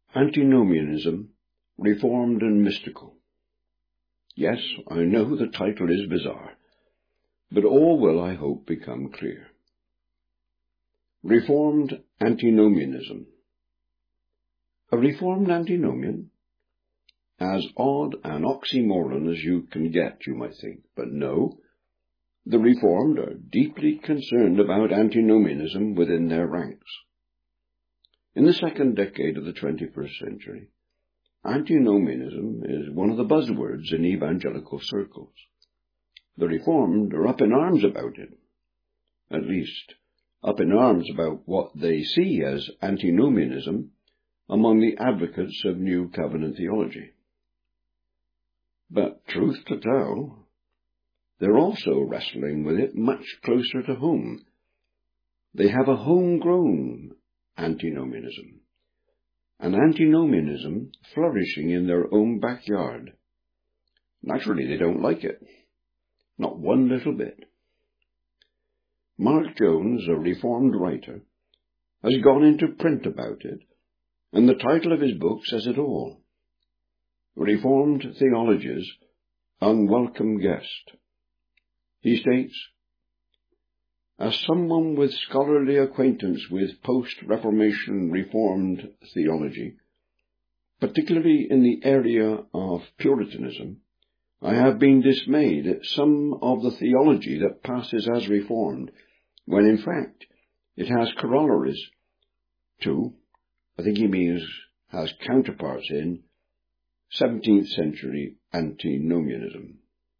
Antinomianism, Reformed and Mystical. Yes, I know the title is bizarre, but all will, I hope, become clear. Reformed Antinomianism. A Reformed Antinomian? As odd an oxymoron as you can get, you might think, but no. The Reformed are deeply concerned about antinomianism within their ranks. In the second decade of the 21st century, antinomianism is one of the buzzwords in evangelical circles. The Reformed are up in arms about it, at least up in arms about what they see as antinomianism among the advocates of New Covenant theology. But truth to tell, they're also wrestling with it much closer to home. They have a homegrown antinomianism, an antinomianism flourishing in their own backyard. Naturally, they don't like it. Not one little bit. Mark Jones, a Reformed writer, has gone into print about it, and the title of his book says it all. Reformed Theology's Unwelcome Guest. He states, as someone with scholarly acquaintance with post-Reformation Reformed theology, particularly in the area of Puritanism, I have been dismayed at some of the theology that passes as Reformed, when in fact it has corollaries to, I think he means has counterparts in, 17th century antinomianism.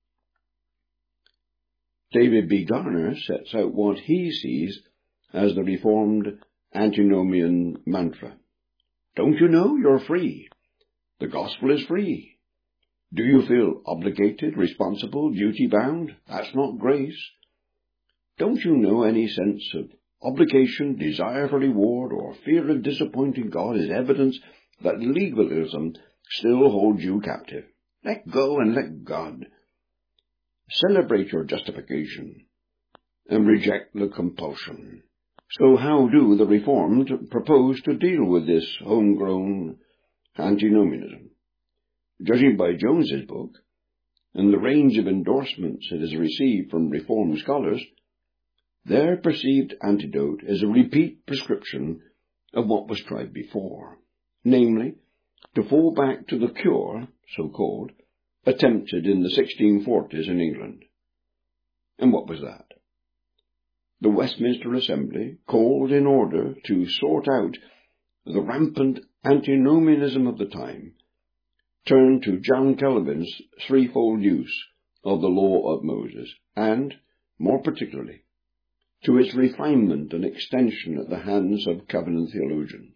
David B. Garner sets out what he sees as the Reformed antinomian mantra. Don't you know you're free? The gospel is free. Do you feel obligated, responsible, duty-bound? That's not grace. Don't you know any sense of obligation, desire for reward, or fear of disappointing God is evidence that legalism still holds you captive? Let go and let God. Celebrate your justification and reject the compulsion. So how do the Reformed propose to deal with this homegrown antinomianism? Judging by Jones's book and the range of endorsements it has received from Reformed scholars, their perceived antidote is a repeat prescription of what was tried before, namely, to fall back to the cure, so-called, attempted in the 1640s in England. And what was that? The Westminster Assembly called in order to sort out the rampant antinomianism of the time, turned to John Calvin's threefold use of the law of Moses, and, more particularly, to its refinement and extension at the hands of covenant theologians.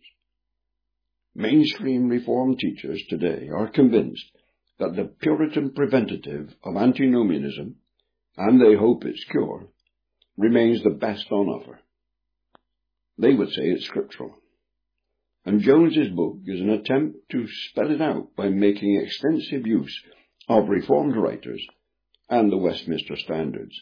Mainstream Reformed teachers today are convinced that the Puritan preventative of antinomianism, and they hope its cure, remains the best on offer. They would say it's scriptural. And Jones's book is an attempt to spell it out by making extensive use of Reformed writers and the Westminster Standards.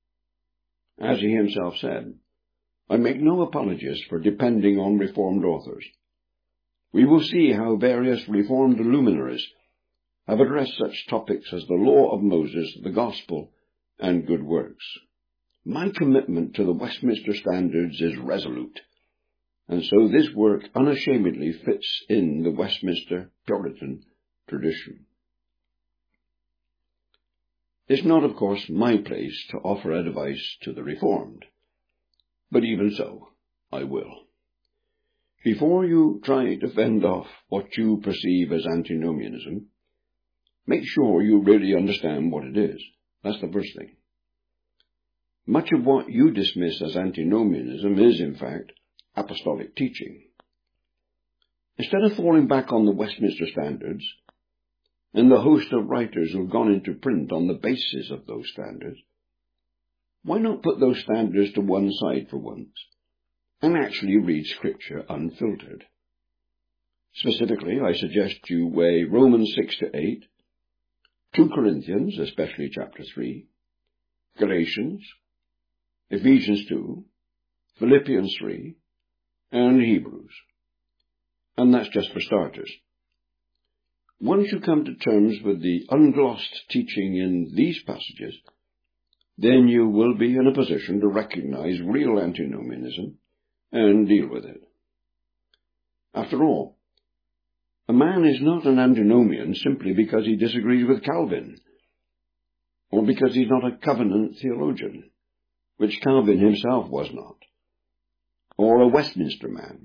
As he himself said, I make no apologies for depending on Reformed authors. We will see how various Reformed luminaries have addressed such topics as the law of Moses, the gospel, and good works. My commitment to the Westminster Standards is resolute, and so this work unashamedly fits in the Westminster Puritan tradition. It's not, of course, my place to offer advice to the Reformed, but even so, I will. Before you try to fend off what you perceive as antinomianism, make sure you really understand what it is. That's the first thing. Much of what you dismiss as antinomianism is, in fact, apostolic teaching. Instead of falling back on the Westminster Standards and the host of writers who have gone into print on the basis of those standards, why not put those standards to one side for once and actually read Scripture unfiltered? Specifically, I suggest you weigh Romans 6-8, 2 Corinthians, especially chapter 3, Galatians, Ephesians 2, Philippians 3, and Hebrews. and that's just for starters. Once you come to terms with the unglossed teaching in these passages, then you will be in a position to recognize real antinomianism and deal with it. After all, a man is not an antinomian simply because he disagrees with Calvin, or because he's not a covenant theologian, which Calvin himself was not, or a Westminster man.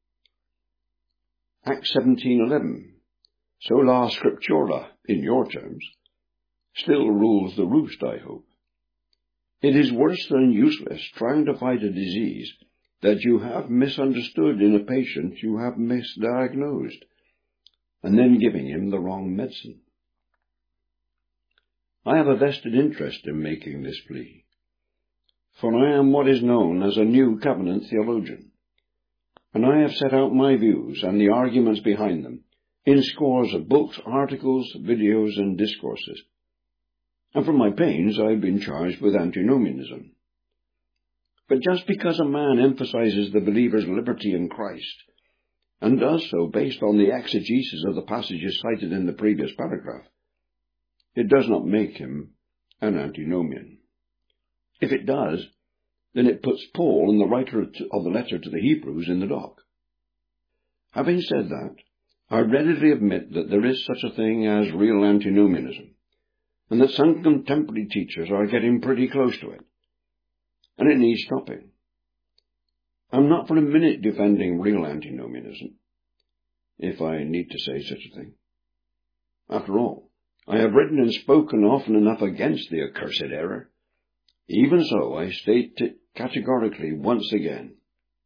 Acts 17:11, sola scriptura, in your terms, still rules the roost, I hope. It is worse than useless trying to fight a disease that you have misunderstood in a patient you have misdiagnosed, and then giving him the wrong medicine. I have a vested interest in making this plea, for I am what is known as a New Covenant theologian, and I have set out my views and the arguments behind them in scores of books, articles, videos, and discourses. And for my pains I have been charged with antinomianism. But just because a man emphasizes the believer's liberty in Christ, and does so based on the exegesis of the passages cited in the previous paragraph, it does not make him an antinomian. If it does, then it puts Paul and the writer of the letter to the Hebrews in the dock. Having said that, I readily admit that there is such a thing as real antinomianism, and that some contemporary teachers are getting pretty close to it, and it needs stopping. I'm not for a minute defending real antinomianism, if I need to say such a thing. After all, I have written and spoken often enough against the accursed error. Even so, I state it categorically once again.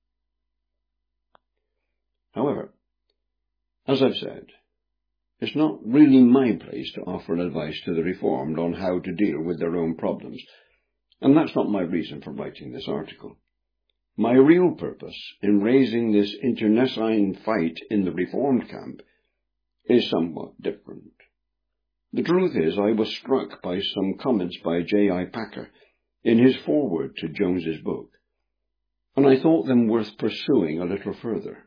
However, as I've said, it's not really my place to offer advice to the Reformed on how to deal with their own problems, and that's not my reason for writing this article. My real purpose in raising this internecine fight in the Reformed camp is somewhat different. The truth is, I was struck by some comments by J.I. Packer in his foreword to Jones's book, and I thought them worth pursuing a little further.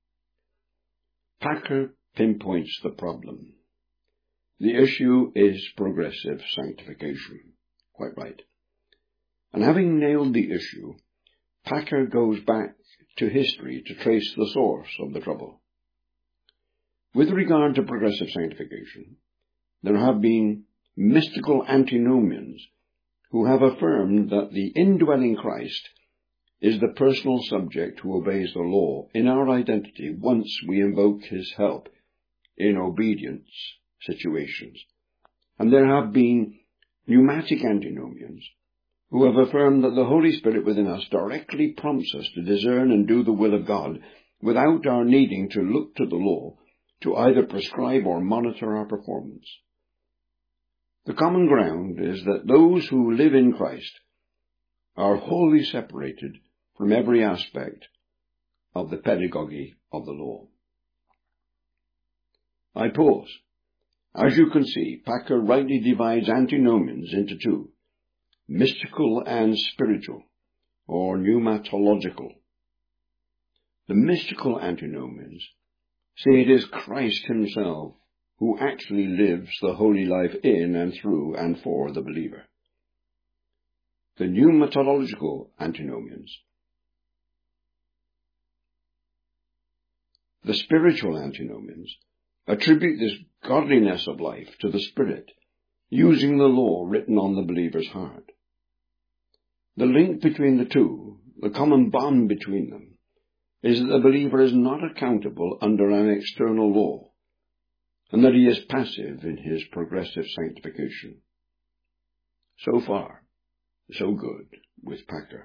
Packer pinpoints the problem. The issue is progressive sanctification. Quite right. And having nailed the issue, Packer goes back to history to trace the source of the trouble. With regard to progressive sanctification, there have been mystical antinomians who have affirmed that the indwelling Christ is the personal subject who obeys the law in our identity once we invoke his help in obedience situations. And there have been pneumatic antinomians who have affirmed that the Holy Spirit within us directly prompts us to discern and do the will of God without our needing to look to the law to either prescribe or monitor our performance. The common ground is that those who live in Christ are wholly separated from every aspect of the pedagogy of the law. I pause. As you can see, Packer rightly divides antinomians into two, mystical and spiritual, or pneumatological. The mystical antinomians say it is Christ himself who actually lives the holy life in and through and for the believer. The pneumatological antinomians, the spiritual antinomians, attribute this godliness of life to the Spirit, using the law written on the believer's heart. The link between the two, the common bond between them, is that the believer is not accountable under an external law, and that he is passive in his progressive sanctification. So far, so good with Packer.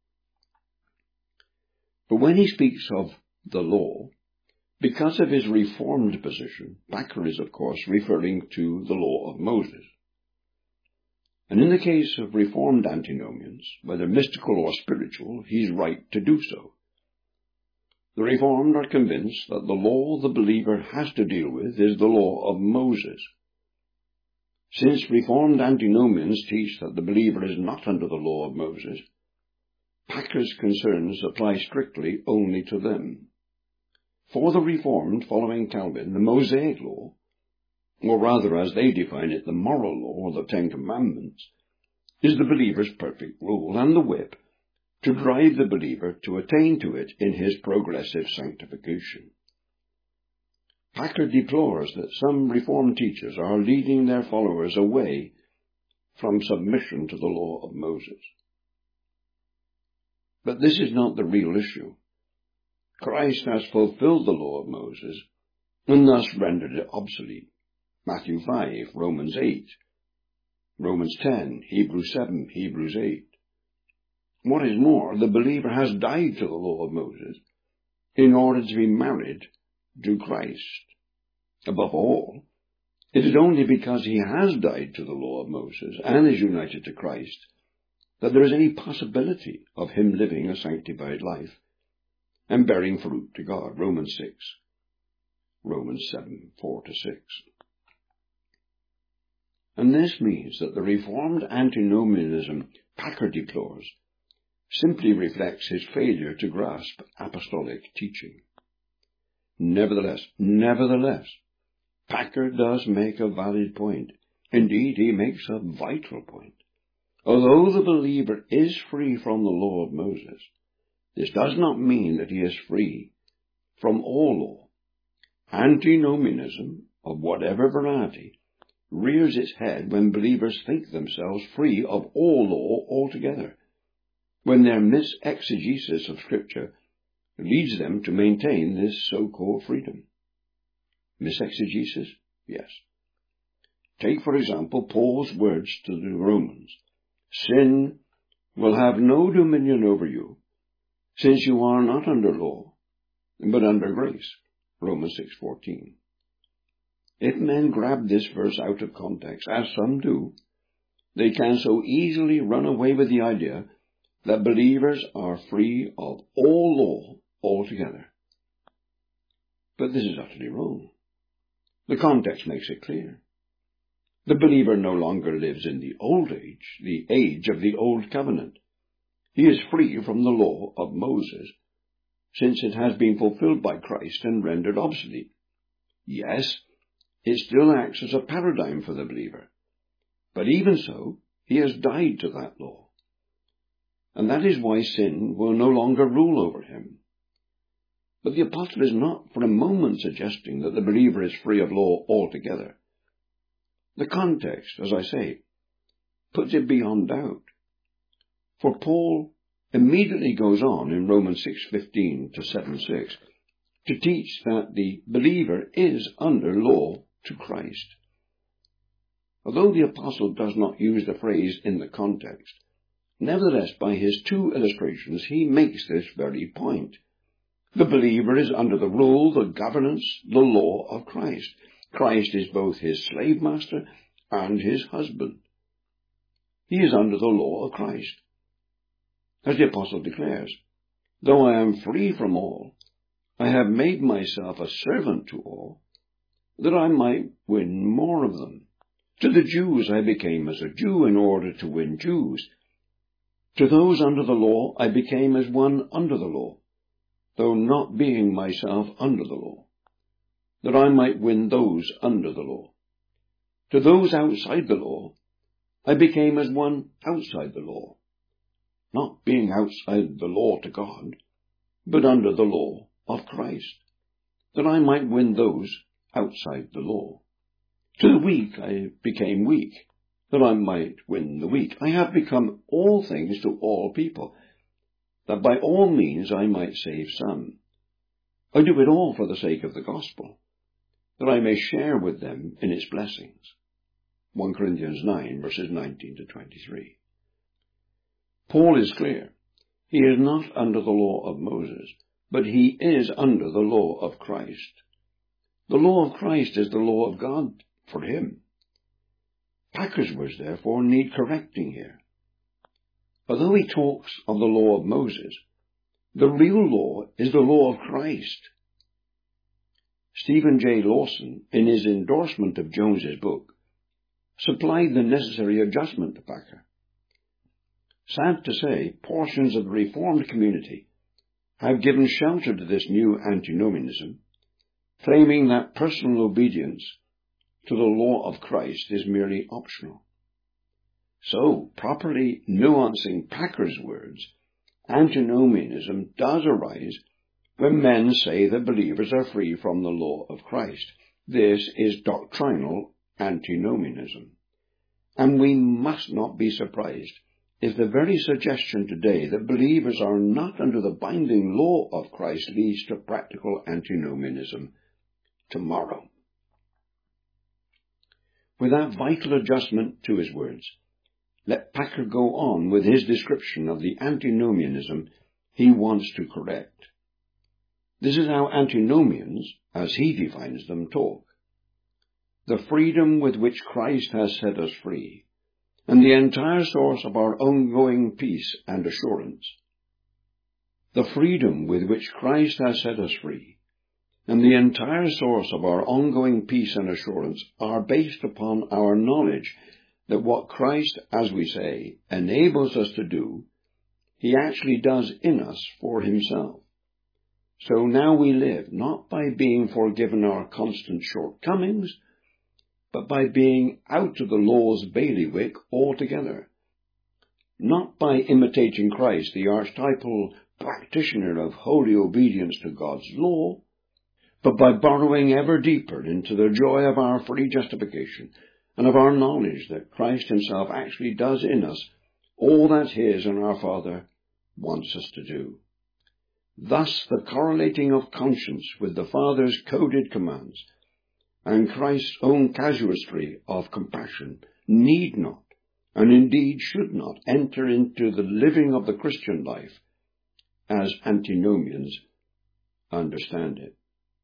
But when he speaks of the law, because of his reformed position, Packer is, of course, referring to the law of Moses. And in the case of reformed antinomians, whether mystical or spiritual, he's right to do so. The Reformed are convinced that the law the believer has to deal with is the law of Moses. Since Reformed antinomians teach that the believer is not under the law of Moses, Packer's concerns apply strictly only to them. For the Reformed, following Calvin, the Mosaic law, or rather as they define it, the moral law, or the Ten Commandments, is the believer's perfect rule and the whip to drive the believer to attain to it in his progressive sanctification. Packer deplores that some Reformed teachers are leading their followers away from submission to the law of Moses. But this is not the real issue. Christ has fulfilled the law of Moses and thus rendered it obsolete. Matthew 5, Romans 8, Romans 10, Hebrews 7, Hebrews 8. What is more, the believer has died to the law of Moses in order to be married to Christ. Above all, it is only because he has died to the law of Moses and is united to Christ that there is any possibility of him living a sanctified life and bearing fruit to God. Romans 6, Romans 7, 4-6. And this means that the Reformed antinomianism Packer deplores simply reflects his failure to grasp apostolic teaching. Nevertheless, Packer does make a valid point. Indeed, he makes a vital point. Although the believer is free from the law of Moses, this does not mean that he is free from all law. Antinomianism, of whatever variety, rears its head when believers think themselves free of all law altogether, when their misexegesis of Scripture leads them to maintain this so-called freedom. Misexegesis? Yes. Take, for example, Paul's words to the Romans. Sin will have no dominion over you, since you are not under law, but under grace. Romans 6:14. If men grab this verse out of context, as some do, they can so easily run away with the idea that believers are free of all law altogether. But this is utterly wrong. The context makes it clear. The believer no longer lives in the old age, the age of the old covenant. He is free from the law of Moses, since it has been fulfilled by Christ and rendered obsolete. Yes, it still acts as a paradigm for the believer, but even so, he has died to that law. And that is why sin will no longer rule over him. But the apostle is not for a moment suggesting that the believer is free of law altogether. The context, as I say, puts it beyond doubt. For Paul immediately goes on in Romans 6:15 to 7:6 to teach that the believer is under law to Christ. Although the apostle does not use the phrase in the context, nevertheless, by his two illustrations, he makes this very point. The believer is under the rule, the governance, the law of Christ. Christ is both his slave master and his husband. He is under the law of Christ. As the apostle declares, though I am free from all, I have made myself a servant to all, that I might win more of them. To the Jews I became as a Jew in order to win Jews. To those under the law I became as one under the law, though not being myself under the law, that I might win those under the law. To those outside the law I became as one outside the law, not being outside the law to God, but under the law of Christ, that I might win those outside the law. To the weak I became weak, that I might win the weak. I have become all things to all people, that by all means I might save some. I do it all for the sake of the gospel, that I may share with them in its blessings. 1 Corinthians 9, verses 19 to 23. Paul is clear. He is not under the law of Moses, but he is under the law of Christ. The law of Christ is the law of God for him. Packer's words, therefore, need correcting here. Although he talks of the law of Moses, the real law is the law of Christ. Stephen J. Lawson, in his endorsement of Jones's book, supplied the necessary adjustment to Packer. Sad to say, portions of the Reformed community have given shelter to this new antinomianism, claiming that personal obedience to the law of Christ is merely optional. So, properly nuancing Packer's words, antinomianism does arise when men say that believers are free from the law of Christ. This is doctrinal antinomianism. And we must not be surprised if the very suggestion today that believers are not under the binding law of Christ leads to practical antinomianism tomorrow. With that vital adjustment to his words, let Packer go on with his description of the antinomianism he wants to correct. This is how antinomians, as he defines them, talk. The freedom with which Christ has set us free, and the entire source of our ongoing peace and assurance. The freedom with which Christ has set us free, and the entire source of our ongoing peace and assurance are based upon our knowledge that what Christ, as we say, enables us to do, he actually does in us for himself. So now we live not by being forgiven our constant shortcomings, but by being out of the law's bailiwick altogether. Not by imitating Christ, the archetypal practitioner of holy obedience to God's law, but by burrowing ever deeper into the joy of our free justification and of our knowledge that Christ himself actually does in us all that his and our Father wants us to do. Thus the correlating of conscience with the Father's coded commands and Christ's own casuistry of compassion need not, and indeed should not, enter into the living of the Christian life as antinomians understand it.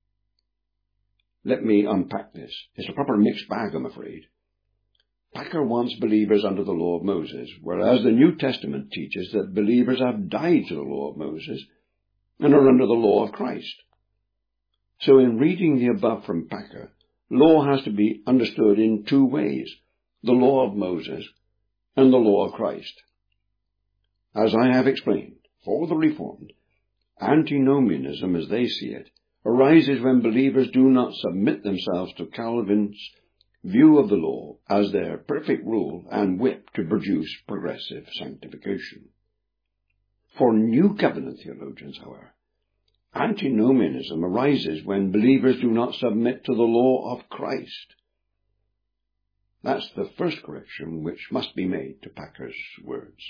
Let me unpack this. It's a proper mixed bag, I'm afraid. Packer wants believers under the law of Moses, whereas the New Testament teaches that believers have died to the law of Moses and are under the law of Christ. So in reading the above from Packer, law has to be understood in two ways, the law of Moses and the law of Christ. As I have explained, for the Reformed, antinomianism as they see it arises when believers do not submit themselves to Calvin's view of the law as their perfect rule and whip to produce progressive sanctification. For New Covenant theologians, however, antinomianism arises when believers do not submit to the law of Christ. That's the first correction which must be made to Packer's words.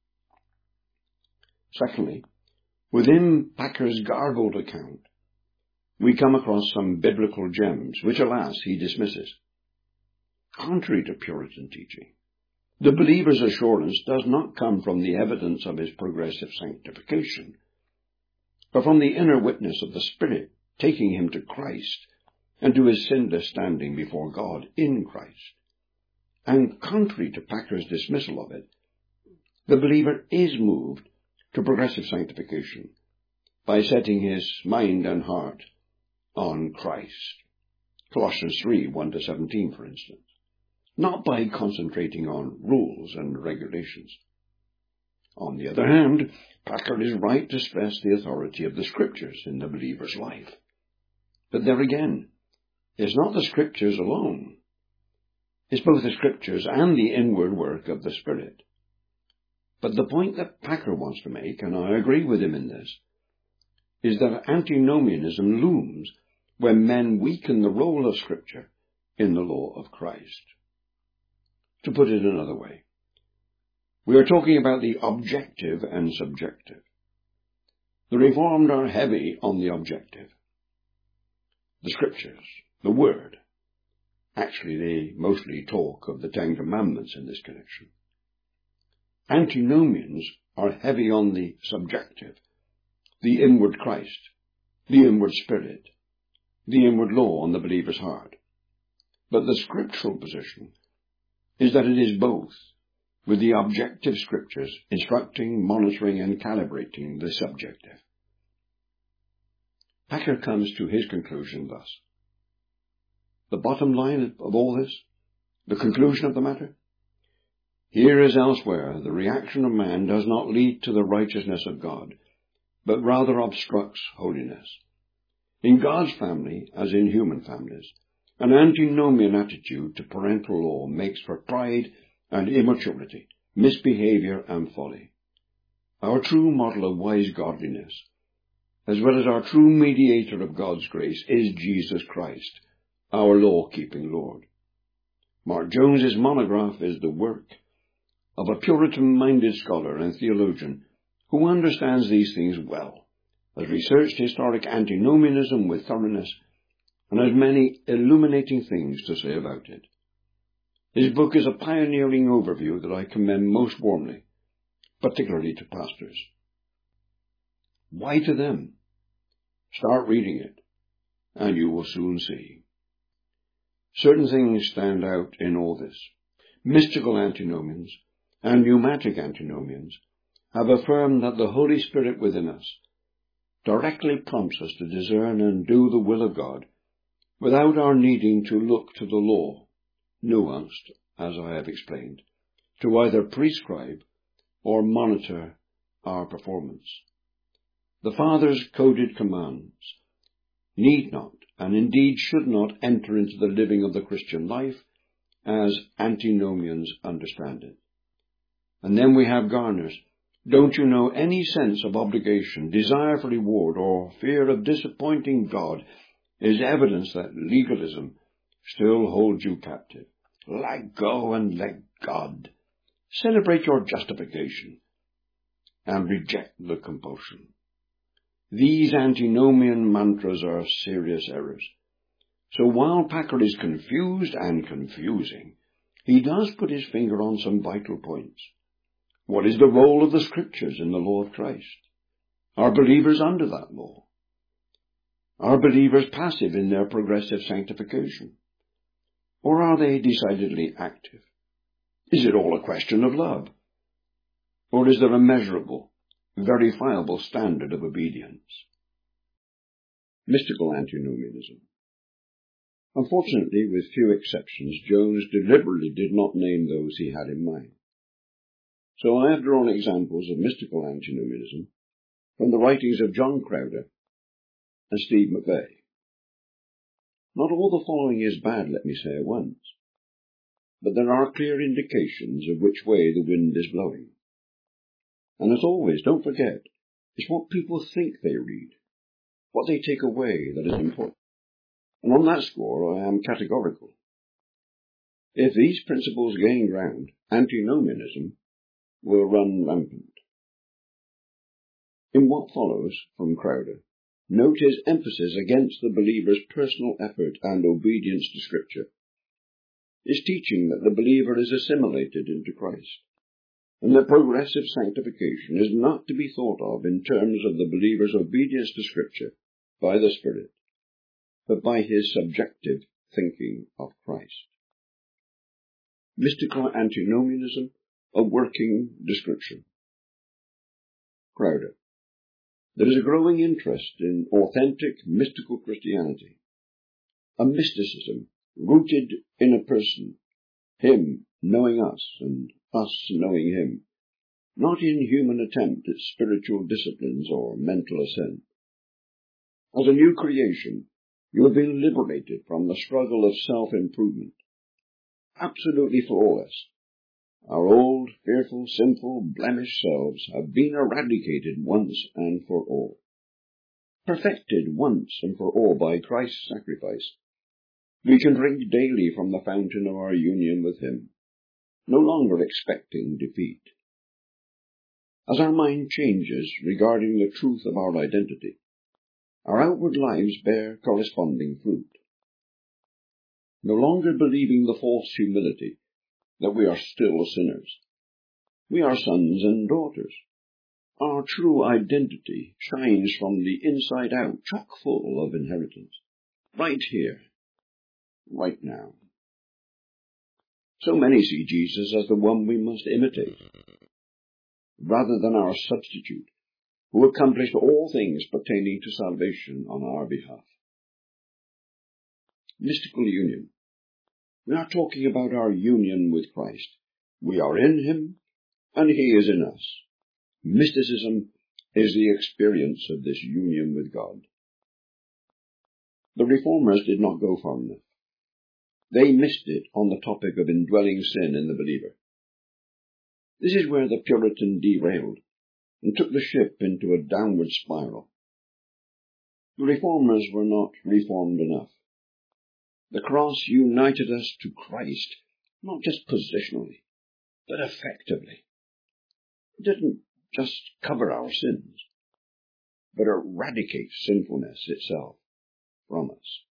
Secondly, within Packer's garbled account, we come across some biblical gems, which, alas, he dismisses. Contrary to Puritan teaching, the believer's assurance does not come from the evidence of his progressive sanctification, but from the inner witness of the Spirit taking him to Christ and to his sinless standing before God in Christ. And contrary to Packer's dismissal of it, the believer is moved to progressive sanctification by setting his mind and heart on Christ. Colossians 3, 1-17, for instance. Not by concentrating on rules and regulations. On the other hand, Packer is right to stress the authority of the Scriptures in the believer's life. But there again, it's not the Scriptures alone. It's both the Scriptures and the inward work of the Spirit. But the point that Packer wants to make, and I agree with him in this, is that antinomianism looms when men weaken the role of Scripture in the law of Christ. To put it another way, we are talking about the objective and subjective. The Reformed are heavy on the objective. The Scriptures, the Word. Actually, they mostly talk of the Ten Commandments in this connection. Antinomians are heavy on the subjective, the inward Christ, the inward Spirit, the inward law on the believer's heart. But the scriptural position is that it is both, with the objective Scriptures instructing, monitoring, and calibrating the subjective. Packer comes to his conclusion thus. The bottom line of all this, the conclusion of the matter? Here as elsewhere, the reaction of man does not lead to the righteousness of God, but rather obstructs holiness. In God's family, as in human families, an antinomian attitude to parental law makes for pride and immaturity, misbehavior and folly. Our true model of wise godliness, as well as our true mediator of God's grace, is Jesus Christ, our law-keeping Lord. Mark Jones's monograph is the work of a Puritan-minded scholar and theologian who understands these things well, has researched historic antinomianism with thoroughness, and has many illuminating things to say about it. His book is a pioneering overview that I commend most warmly, particularly to pastors. Why to them? Start reading it, and you will soon see. Certain things stand out in all this. Mystical antinomians and pneumatic antinomians have affirmed that the Holy Spirit within us directly prompts us to discern and do the will of God without our needing to look to the law, nuanced, as I have explained, to either prescribe or monitor our performance. The Father's coded commands need not, and indeed should not, enter into the living of the Christian life as antinomians understand it. And then we have Garner's, don't you know, any sense of obligation, desire for reward, or fear of disappointing God is evidence that legalism still holds you captive. Let go and let God. Celebrate your justification and reject the compulsion. These antinomian mantras are serious errors. So while Packer is confused and confusing, he does put his finger on some vital points. What is the role of the Scriptures in the law of Christ? Are believers under that law? Are believers passive in their progressive sanctification? Or are they decidedly active? Is it all a question of love? Or is there a measurable, verifiable standard of obedience? Mystical antinomianism. Unfortunately, with few exceptions, Jones deliberately did not name those he had in mind. So I have drawn examples of mystical antinomianism from the writings of John Crowder and Steve McVey. Not all the following is bad, let me say at once, but there are clear indications of which way the wind is blowing. And as always, don't forget, it's what people think they read, what they take away that is important. And on that score I am categorical. If these principles gain ground, antinomianism will run rampant. In what follows from Crowder, note his emphasis against the believer's personal effort and obedience to Scripture. His teaching that the believer is assimilated into Christ, and that progressive sanctification is not to be thought of in terms of the believer's obedience to Scripture by the Spirit, but by his subjective thinking of Christ. Mystical antinomianism, a working description. Crowder. There is a growing interest in authentic mystical Christianity, a mysticism rooted in a person, him knowing us and us knowing him, not in human attempt at spiritual disciplines or mental ascent. As a new creation, you have been liberated from the struggle of self-improvement, absolutely flawless. Our old, fearful, sinful, blemished selves have been eradicated once and for all, perfected once and for all by Christ's sacrifice. We can drink daily from the fountain of our union with him, no longer expecting defeat. As our mind changes regarding the truth of our identity, our outward lives bear corresponding fruit. No longer believing the false humility that we are still sinners. We are sons and daughters. Our true identity shines from the inside out, chock full of inheritance, right here, right now. So many see Jesus as the one we must imitate, rather than our substitute, who accomplished all things pertaining to salvation on our behalf. Mystical union. We are talking about our union with Christ. We are in him, and he is in us. Mysticism is the experience of this union with God. The Reformers did not go far enough. They missed it on the topic of indwelling sin in the believer. This is where the Puritan derailed and took the ship into a downward spiral. The Reformers were not reformed enough. The cross united us to Christ, not just positionally, but effectively. It didn't just cover our sins, but eradicate sinfulness itself from us.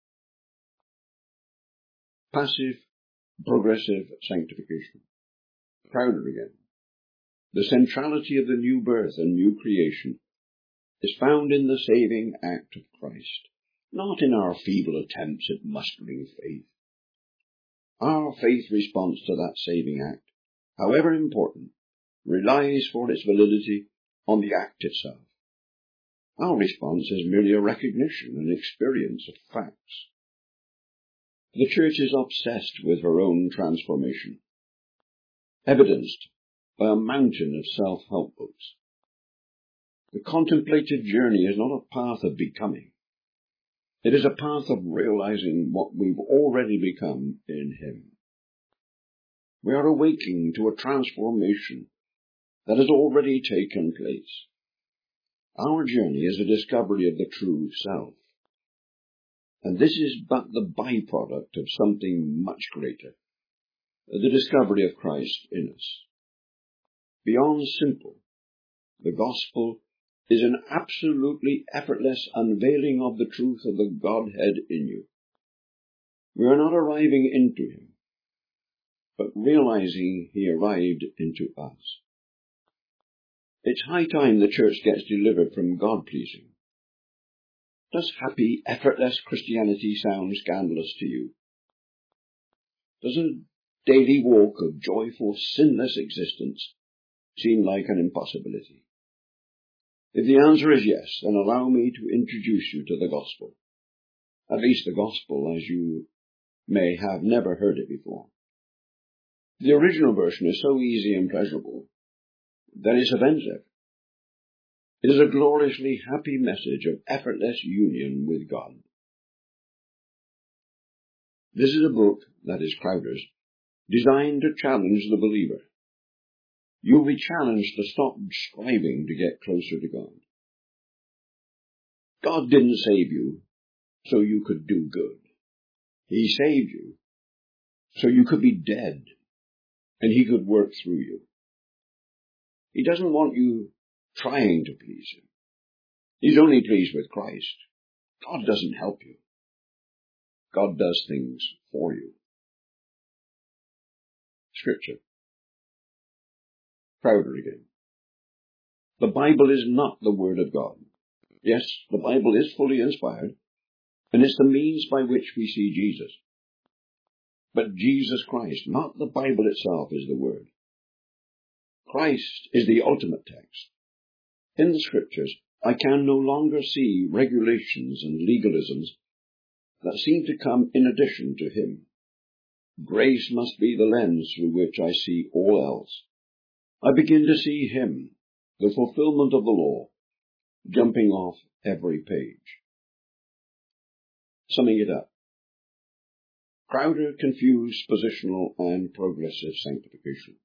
Passive, progressive sanctification. Crowder again. The centrality of the new birth and new creation is found in the saving act of Christ, not in our feeble attempts at mustering faith. Our faith response to that saving act, however important, relies for its validity on the act itself. Our response is merely a recognition and experience of facts. The Church is obsessed with her own transformation, evidenced by a mountain of self-help books. The contemplative journey is not a path of becoming. It is a path of realizing what we've already become in Him. We are awaking to a transformation that has already taken place. Our journey is a discovery of the true self. And this is but the byproduct of something much greater, the discovery of Christ in us. Beyond simple, the gospel is an absolutely effortless unveiling of the truth of the Godhead in you. We are not arriving into Him, but realizing He arrived into us. It's high time the Church gets delivered from God-pleasing. Does happy, effortless Christianity sound scandalous to you? Does a daily walk of joyful, sinless existence seem like an impossibility? If the answer is yes, then allow me to introduce you to the gospel. At least the gospel as you may have never heard it before. The original version is so easy and pleasurable that it's offensive. It is a gloriously happy message of effortless union with God. This is a book, that is Crowder's, designed to challenge the believer. You'll be challenged to stop striving to get closer to God. God didn't save you so you could do good. He saved you so you could be dead and He could work through you. He doesn't want you trying to please Him. He's only pleased with Christ. God doesn't help you. God does things for you. Scripture. Crowder again. The Bible is not the Word of God. Yes, the Bible is fully inspired, and it's the means by which we see Jesus. But Jesus Christ, not the Bible itself, is the Word. Christ is the ultimate text. In the Scriptures, I can no longer see regulations and legalisms that seem to come in addition to Him. Grace must be the lens through which I see all else. I begin to see Him, the fulfillment of the law, jumping off every page. Summing it up, Crowder confused positional and progressive sanctification.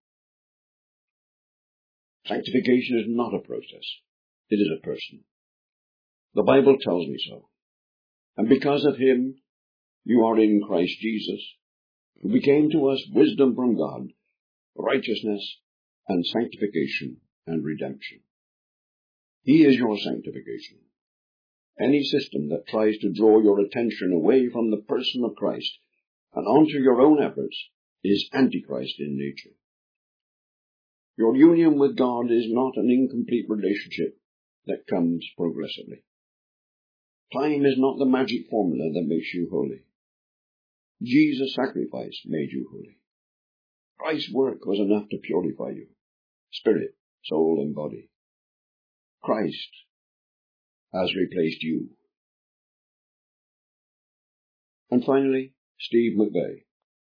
Sanctification is not a process. It is a person. The Bible tells me so. And because of Him, you are in Christ Jesus, who became to us wisdom from God, righteousness and sanctification and redemption. He is your sanctification. Any system that tries to draw your attention away from the person of Christ and onto your own efforts is antichrist in nature. Your union with God is not an incomplete relationship that comes progressively. Time is not the magic formula that makes you holy. Jesus' sacrifice made you holy. Christ's work was enough to purify you, spirit, soul, and body. Christ has replaced you. And finally, Steve McVey.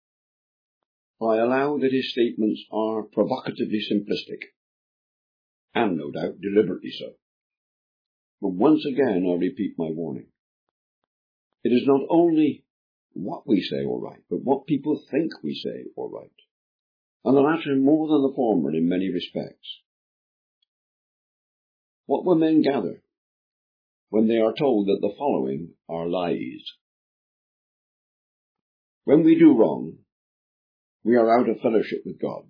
I allow that his statements are provocatively simplistic. and no doubt deliberately so. But once again I repeat my warning. It is not only what we say or write, but what people think we say or write, and the latter more than the former in many respects. What will men gather when they are told that the following are lies? When we do wrong, we are out of fellowship with God.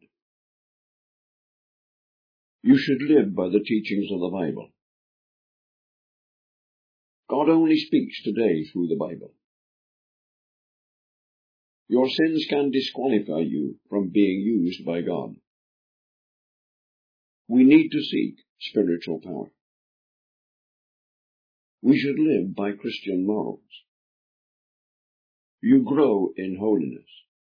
You should live by the teachings of the Bible. God only speaks today through the Bible. Your sins can disqualify you from being used by God. We need to seek spiritual power. We should live by Christian morals. You grow in holiness.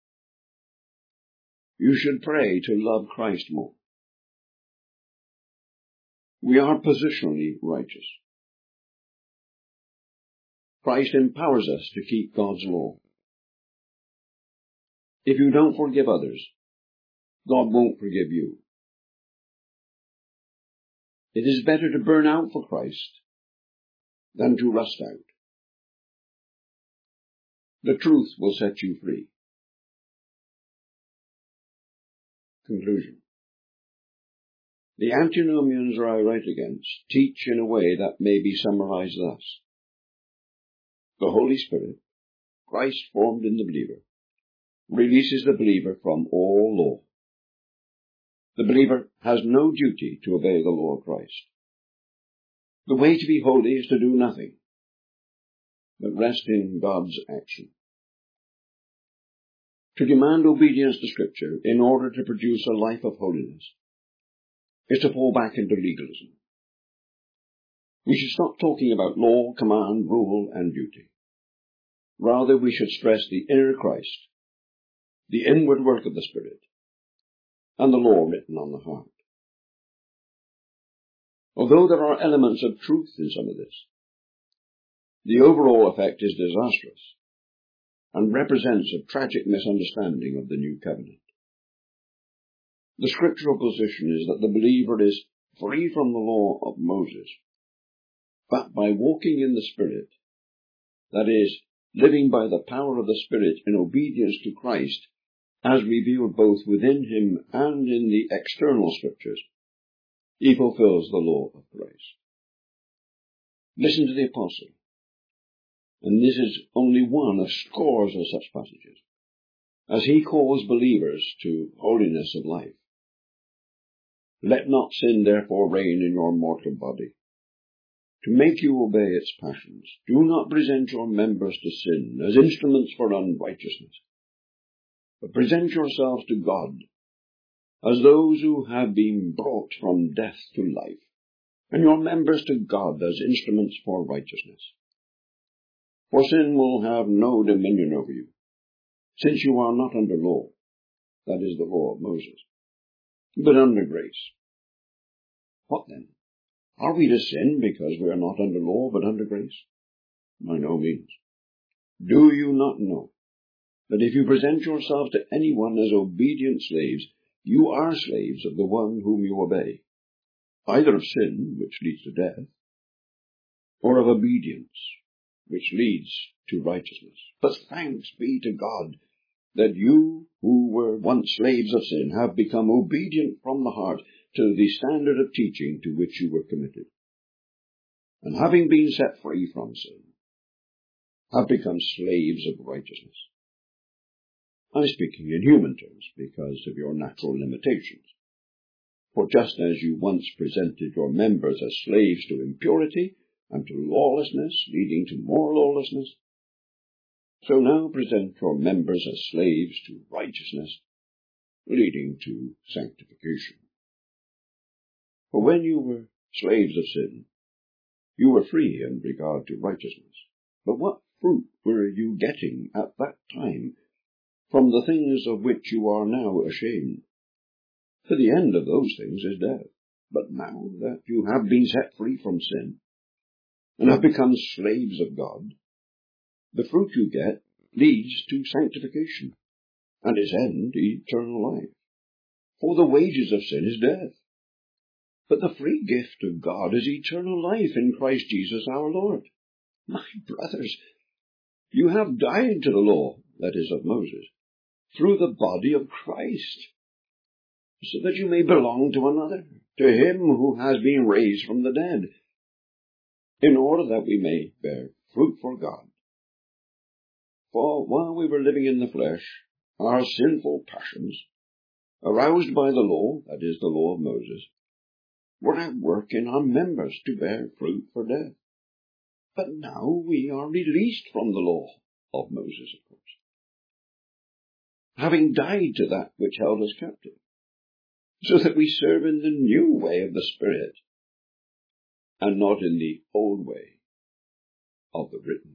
You should pray to love Christ more. We are positionally righteous. Christ empowers us to keep God's law. If you don't forgive others, God won't forgive you. It is better to burn out for Christ than to rust out. The truth will set you free. Conclusion. The antinomians I write against teach in a way that may be summarized thus. The Holy Spirit, Christ formed in the believer, releases the believer from all law. The believer has no duty to obey the law of Christ. The way to be holy is to do nothing, but rest in God's action. To demand obedience to Scripture in order to produce a life of holiness is to fall back into legalism. We should stop talking about law, command, rule, and duty. Rather, we should stress the inner Christ, the inward work of the Spirit, and the law written on the heart. Although there are elements of truth in some of this, the overall effect is disastrous and represents a tragic misunderstanding of the new covenant. The scriptural position is that the believer is free from the law of Moses, but by walking in the Spirit, that is, living by the power of the Spirit in obedience to Christ, as revealed both within him and in the external scriptures, he fulfills the law of Christ. Listen to the apostle, and this is only one of scores of such passages, as he calls believers to holiness of life. Let not sin therefore reign in your mortal body, to make you obey its passions. Do not present your members to sin as instruments for unrighteousness, but present yourselves to God as those who have been brought from death to life, and your members to God as instruments for righteousness. For sin will have no dominion over you, since you are not under law, that is the law of Moses, but under grace. What then? Are we to sin because we are not under law but under grace? By no means. Do you not know that if you present yourselves to anyone as obedient slaves, you are slaves of the one whom you obey, either of sin, which leads to death, or of obedience, which leads to righteousness? But thanks be to God that you, who were once slaves of sin, have become obedient from the heart to the standard of teaching to which you were committed, and having been set free from sin, have become slaves of righteousness. I'm speaking in human terms because of your natural limitations. For just as you once presented your members as slaves to impurity and to lawlessness, leading to more lawlessness, so now present your members as slaves to righteousness, leading to sanctification. For when you were slaves of sin, you were free in regard to righteousness. But what fruit were you getting at that time from the things of which you are now ashamed? For the end of those things is death. But now that you have been set free from sin and have become slaves of God, the fruit you get leads to sanctification, and its end eternal life. For the wages of sin is death, But the free gift of God is eternal life in Christ Jesus our Lord. My brothers, you have died to the law, that is, of Moses, through the body of Christ, so that you may belong to another, to him who has been raised from the dead, in order that we may bear fruit for God. For while we were living in the flesh, our sinful passions, aroused by the law, that is, the law of Moses, were at work in our members to bear fruit for death. But now we are released from the law of Moses, of course, having died to that which held us captive, so that we serve in the new way of the Spirit, and not in the old way of the written